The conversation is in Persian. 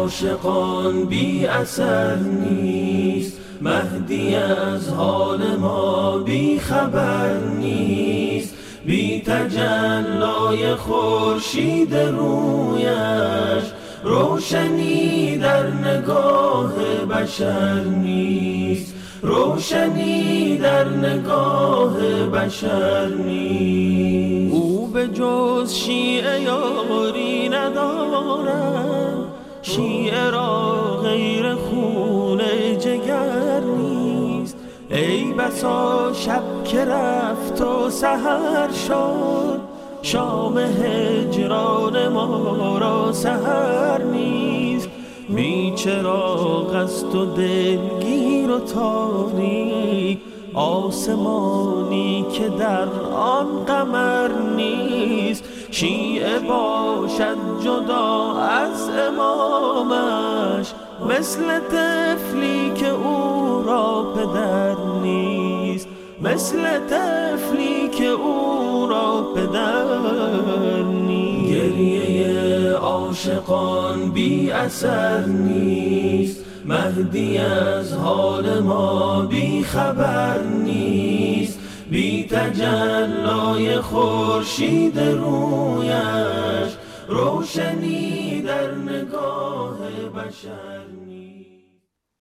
عاشقان بی اثر نیست، مهدی از حال ما بی خبر نیست. بی تجلای خورشید رویش روشنی در نگاه بشر نیست، روشنی در نگاه بشر نیست. او به جز شیعه یاری ندارد، شیعه را غیر خون جگر نیست. ای بسا شب که رفت و سحر شد، شام هجران ما را سحر نیست. بی چراغ است و دلگیر و تاریک، آسمانی که در آن قمر نیست. شیعه باشد جدا از امامش، مثل طفلی که او را پدر نیست، مثل طفلی که او را پدر نیست. گریه عاشقان بی اثر نیست، مهدی از حال ما بی خبر نیست. بی تجلای خورشید رویش روشنی در نگاه بشر نیست.